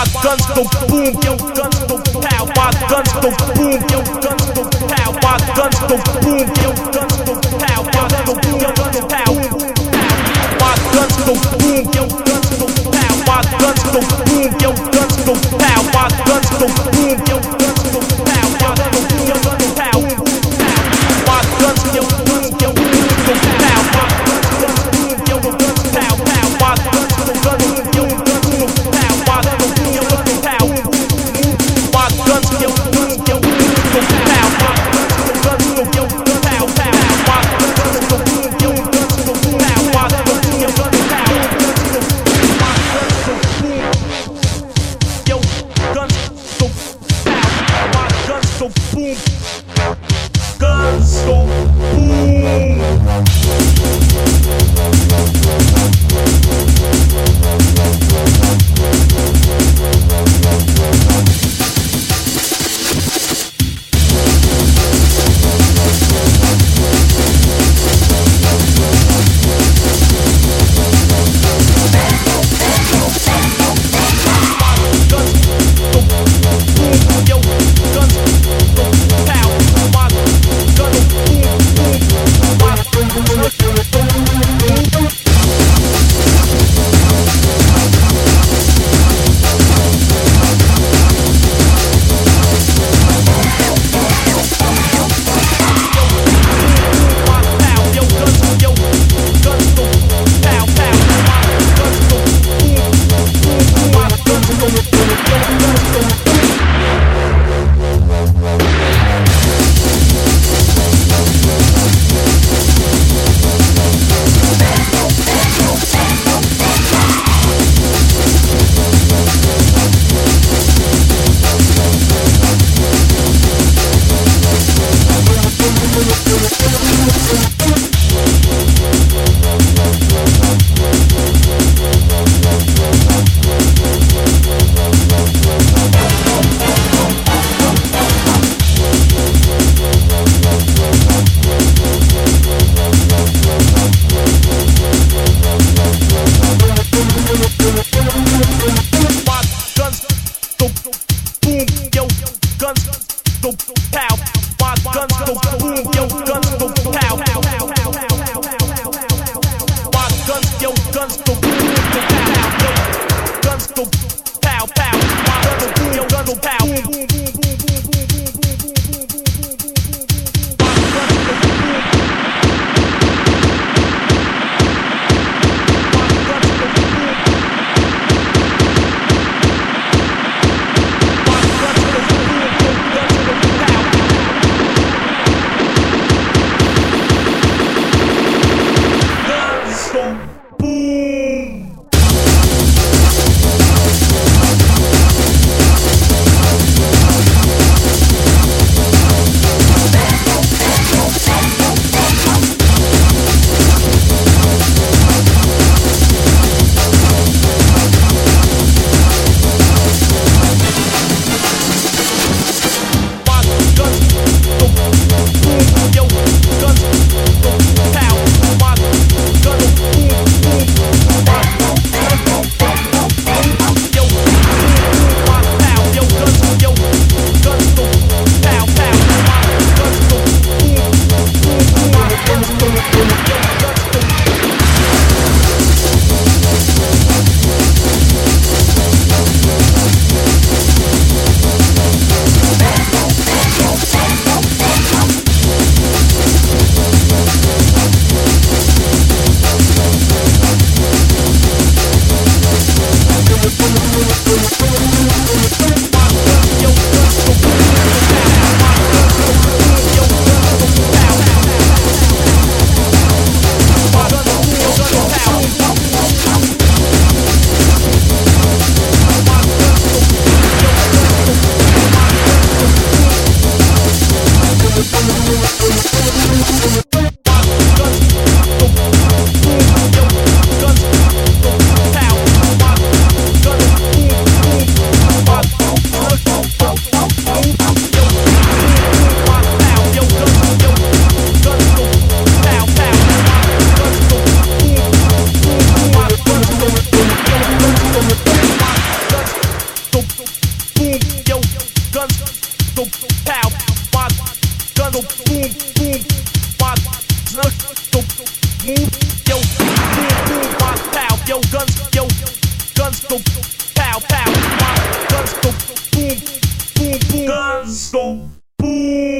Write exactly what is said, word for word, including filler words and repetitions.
My guns go boom, yo, guns go pow. My guns go boom, yo, guns go pow. My guns go boom, yo, guns go pow. Guns go boom, yo, guns go pow. My guns go boom, yo, guns go pow. My guns go boom, yo, guns go pow. My guns go boom, yo, guns go pow. Guns go boom, yo, guns go pow. My guns yo, guns yo, guns go pow. My guns boom, yo, guns pow pow. My guns go guns yo, guns go pow. My guns boom, yo, guns go pow. My guns yo, guns yo, guns go pow. My guns go yo, guns pow pow. My guns go boom, yo, guns go pow. My guns boom, yo, guns go pow. My guns go boom, yo, guns go pow. My guns go boom, guns go boom. Boom. go pow. My guns go boom, boom. My guns go move. Yo, boom, boom. My pow. Yo, guns, yo, guns go pow, pow. My guns go boom, boom, boom. Guns go boom.